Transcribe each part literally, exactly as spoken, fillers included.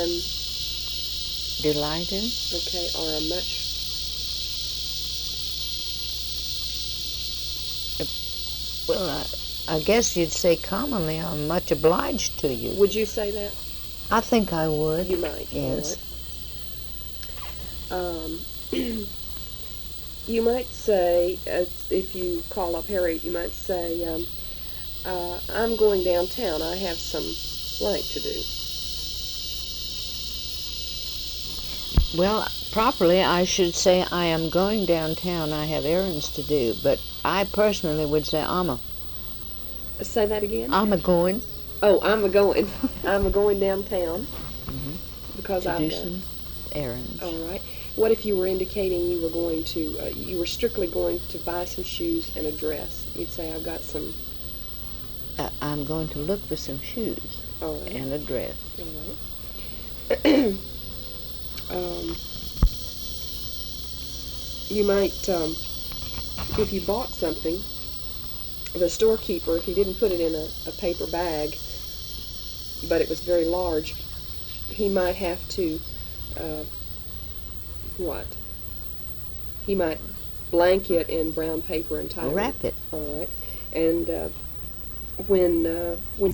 I'm delighted. okay, or I'm much. Well, I, I guess you'd say commonly I'm much obliged to you. Would you say that? I think I would. You might. Yes. All right. Um, you might say, as if you call up Harry, you might say, um, uh, I'm going downtown. I have some blank to do. Well, properly I should say I am going downtown. I have errands to do. But I personally would say I'm a. Say that again? I'm a going. Oh, I'm a going. I'm a going downtown. Mm-hmm. Because to I've do got. some errands. All right. What if you were indicating you were going to, uh, you were strictly going to buy some shoes and a dress? You'd say, I've got some. Uh, I'm going to look for some shoes. All right. And a dress. All right. um, you might, um, if you bought something, the storekeeper, if he didn't put it in a, a paper bag, but it was very large, he might have to, uh, what? He might blank it in brown paper and tie it. Wrap it. All right. And uh, when uh, when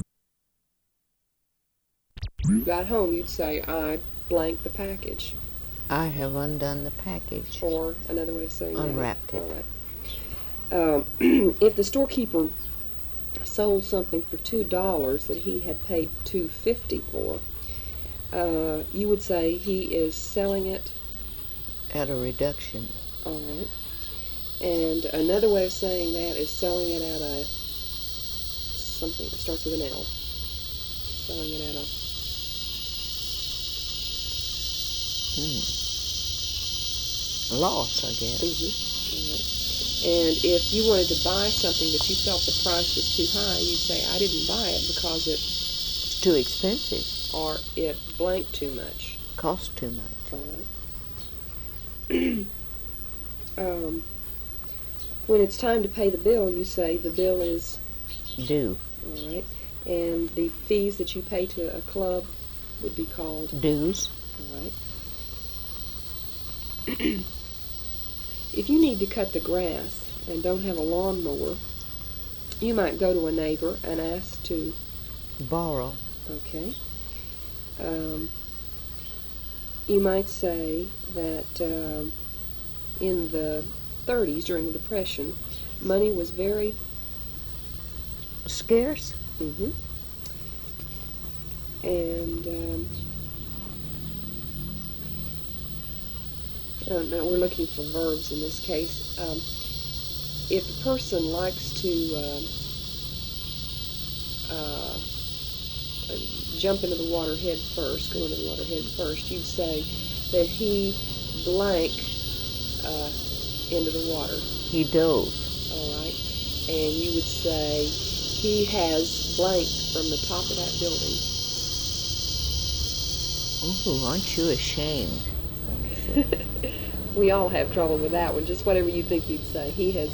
you got home, you'd say, I blanked the package. I have undone the package. Or another way of saying Unwrapped that. it. All right. Um, if the storekeeper sold something for two dollars that he had paid two fifty for, uh, you would say he is selling it at a reduction. All right. And another way of saying that is selling it at a something that starts with an L. Selling it at a hmm. loss, I guess. Mm-hmm. Right. And if you wanted to buy something that you felt the price was too high, you'd say, I didn't buy it because it... It's too expensive. Or it blanked too much. Cost too much. All right. um, when it's time to pay the bill, you say the bill is... Due. All right. And the fees that you pay to a club would be called... Dues. All right. If you need to cut the grass and don't have a lawnmower, you might go to a neighbor and ask to borrow. Okay. Um, you might say that um, in the thirties, during the Depression, money was very scarce. Mm-hmm. And um, Uh, now we're looking for verbs in this case. Um, if a person likes to uh, uh, jump into the water head first, go into the water head first, you'd say that he blank uh, into the water. He dove. All right. And you would say he has blanked from the top of that building. Oh, aren't you ashamed? We all have trouble with that one. Just whatever you think you'd say. He has...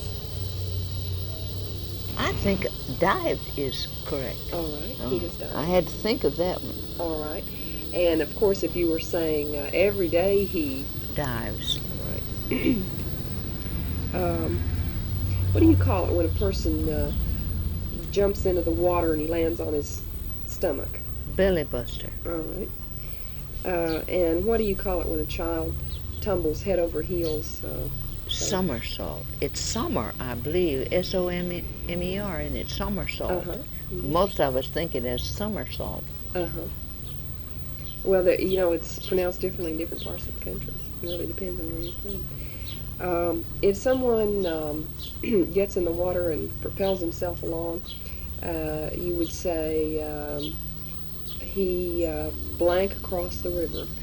I think dived is correct. All right. Oh, he has dived. I had to think of that one. All right. And, of course, if you were saying uh, every day he... dives. All right. um, what do you call it when a person uh, jumps into the water and he lands on his stomach? Belly buster. All right. Uh, and what do you call it when a child tumbles head over heels? Uh, somersault. It's summer, I believe. S O M E R, and it's somersault. Uh-huh. Mm-hmm. Most of us think it as somersault. Uh-huh. Well, the, you know, it's pronounced differently in different parts of the country. It really depends on where you're from. Um, if someone um, gets in the water and propels himself along, uh, you would say um, he uh, blank across the river.